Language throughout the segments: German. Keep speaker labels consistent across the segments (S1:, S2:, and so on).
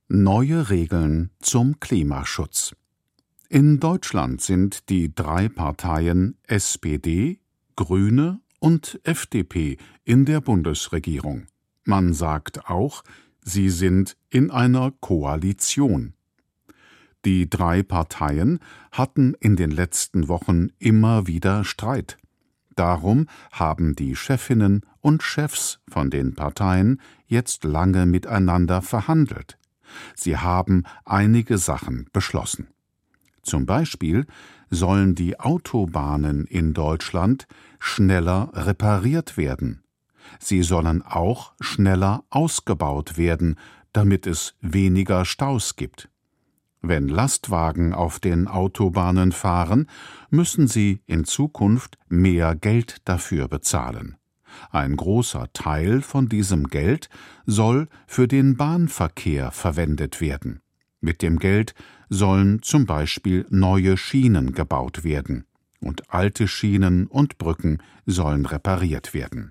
S1: Neue Regeln zum Klimaschutz. In Deutschland sind die drei Parteien SPD, Grüne und FDP in der Bundesregierung. Man sagt auch, sie sind in einer Koalition. Die drei Parteien hatten in den letzten Wochen immer wieder Streit. Darum haben die Chefinnen und Chefs von den Parteien jetzt lange miteinander verhandelt. Sie haben einige Sachen beschlossen. Zum Beispiel sollen die Autobahnen in Deutschland schneller repariert werden. Sie sollen auch schneller ausgebaut werden, damit es weniger Staus gibt. Wenn Lastwagen auf den Autobahnen fahren, müssen sie in Zukunft mehr Geld dafür bezahlen. Ein großer Teil von diesem Geld soll für den Bahnverkehr verwendet werden. Mit dem Geld sollen zum Beispiel neue Schienen gebaut werden, und alte Schienen und Brücken sollen repariert werden.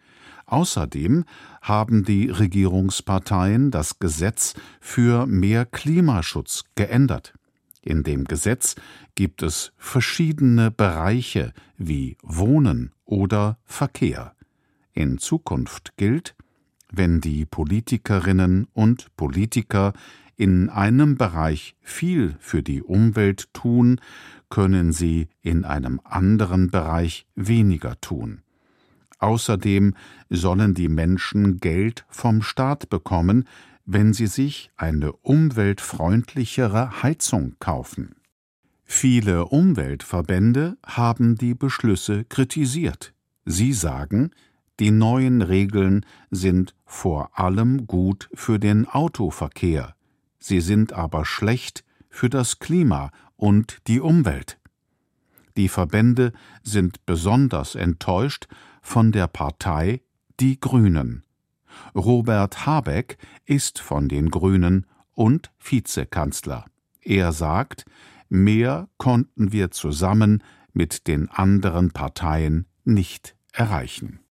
S1: Außerdem haben die Regierungsparteien das Gesetz für mehr Klimaschutz geändert. In dem Gesetz gibt es verschiedene Bereiche wie Wohnen oder Verkehr. In Zukunft gilt, wenn die Politikerinnen und Politiker in einem Bereich viel für die Umwelt tun, können sie in einem anderen Bereich weniger tun. Außerdem sollen die Menschen Geld vom Staat bekommen, wenn sie sich eine umweltfreundlichere Heizung kaufen. Viele Umweltverbände haben die Beschlüsse kritisiert. Sie sagen, die neuen Regeln sind vor allem gut für den Autoverkehr. Sie sind aber schlecht für das Klima und die Umwelt. Die Verbände sind besonders enttäuscht von der Partei Die Grünen. Robert Habeck ist von den Grünen und Vizekanzler. Er sagt, mehr konnten wir zusammen mit den anderen Parteien nicht erreichen.